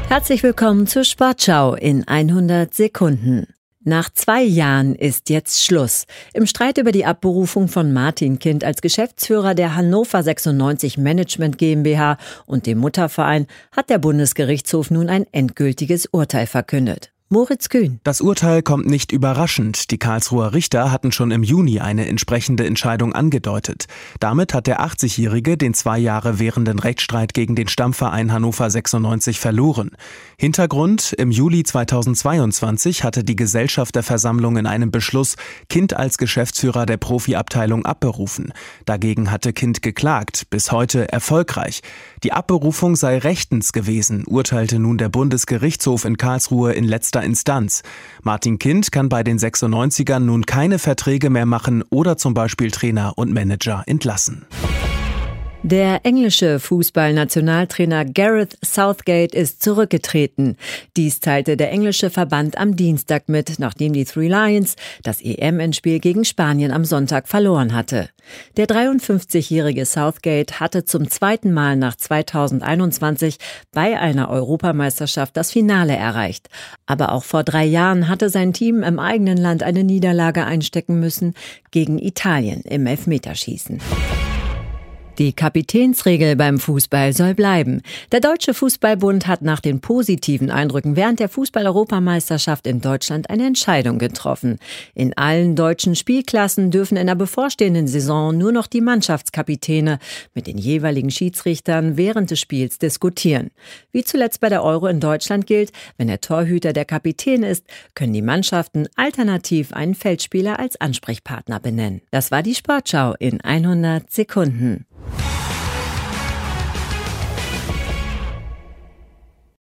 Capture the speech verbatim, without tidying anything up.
Herzlich willkommen zur Sportschau in hundert Sekunden. Nach zwei Jahren ist jetzt Schluss. Im Streit über die Abberufung von Martin Kind als Geschäftsführer der Hannover sechsundneunzig Management GmbH und dem Mutterverein hat der Bundesgerichtshof nun ein endgültiges Urteil verkündet. Moritz Kühn. Das Urteil kommt nicht überraschend. Die Karlsruher Richter hatten schon im Juni eine entsprechende Entscheidung angedeutet. Damit hat der achtzigjährige den zwei Jahre währenden Rechtsstreit gegen den Stammverein Hannover sechsundneunzig verloren. Hintergrund: Im Juli zweitausendzweiundzwanzig hatte die Gesellschafterversammlung in einem Beschluss Kind als Geschäftsführer der Profiabteilung abberufen. Dagegen hatte Kind geklagt, bis heute erfolgreich. Die Abberufung sei rechtens gewesen, urteilte nun der Bundesgerichtshof in Karlsruhe in letzter Instanz. Martin Kind kann bei den sechsundneunzigern nun keine Verträge mehr machen oder zum Beispiel Trainer und Manager entlassen. Der englische Fußballnationaltrainer Gareth Southgate ist zurückgetreten. Dies teilte der englische Verband am Dienstag mit, nachdem die Three Lions das E M-Endspiel gegen Spanien am Sonntag verloren hatte. Der dreiundfünfzigjährige Southgate hatte zum zweiten Mal nach zweitausendeinundzwanzig bei einer Europameisterschaft das Finale erreicht. Aber auch vor drei Jahren hatte sein Team im eigenen Land eine Niederlage einstecken müssen gegen Italien im Elfmeterschießen. Die Kapitänsregel beim Fußball soll bleiben. Der Deutsche Fußballbund hat nach den positiven Eindrücken während der Fußball-Europameisterschaft in Deutschland eine Entscheidung getroffen. In allen deutschen Spielklassen dürfen in der bevorstehenden Saison nur noch die Mannschaftskapitäne mit den jeweiligen Schiedsrichtern während des Spiels diskutieren. Wie zuletzt bei der Euro in Deutschland gilt, wenn der Torhüter der Kapitän ist, können die Mannschaften alternativ einen Feldspieler als Ansprechpartner benennen. Das war die Sportschau in hundert Sekunden.